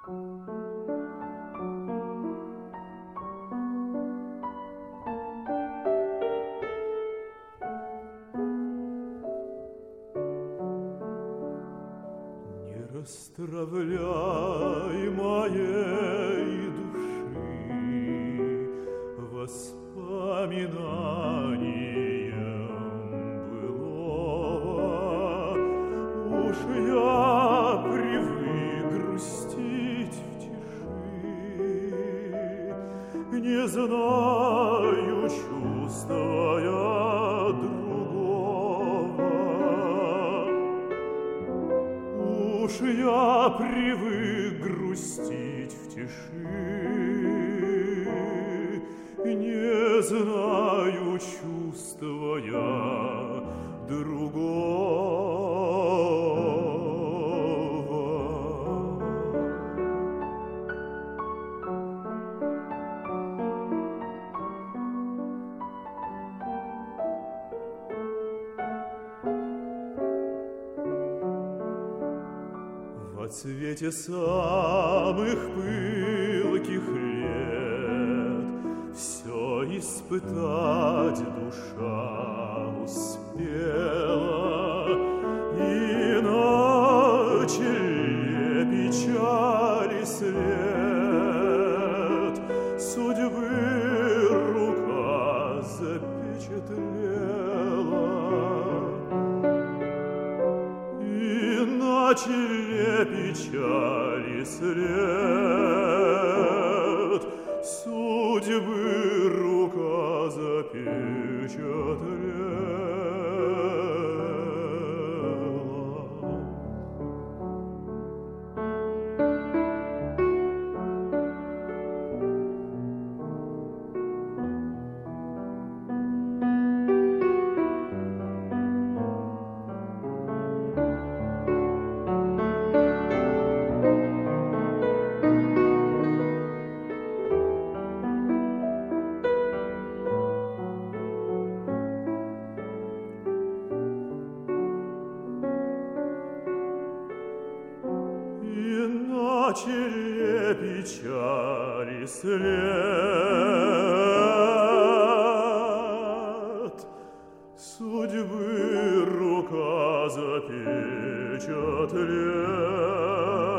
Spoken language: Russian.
Расстравляй моей души воспоминанием былого. Уж я привык грустить в тиши, не знаю чувства я другого. Уж я привык грустить в тиши, не знаю чувства я другого. Во цвете самых пылких лет все испытать душа успела, иначе ли печали след судьбы рука запечатлела. Иначе ли печали след судьбы рука запечатлела. Иначе ли печали след судьбы рука запечатлела.